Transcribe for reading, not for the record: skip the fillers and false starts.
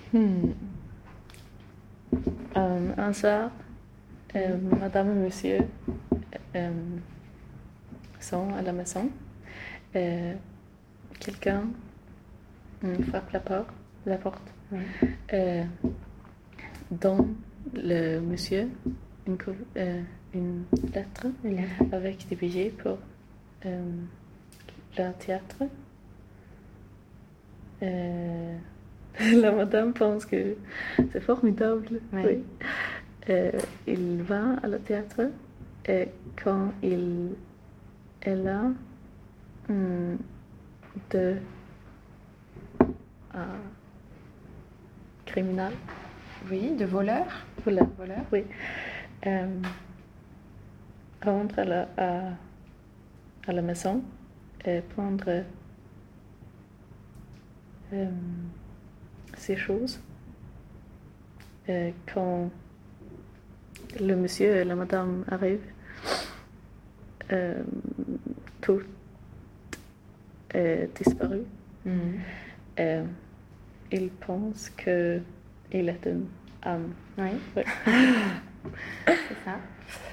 Hmm. Un soir, madame et monsieur sont à la maison. Quelqu'un frappe la porte. Oui. Donne le monsieur une lettre Une lettre. avec des billets pour le théâtre. La madame pense que c'est formidable. Oui. Oui. Il va à le théâtre et quand il est là, deux criminels. Oui, de voleurs. Voilà. Voleurs. Oui. Rentre à la maison et prendre ces choses. Quand le monsieur et la madame arrivent, tout est disparu. Il pense qu'il est une âme. Oui. Oui. C'est ça.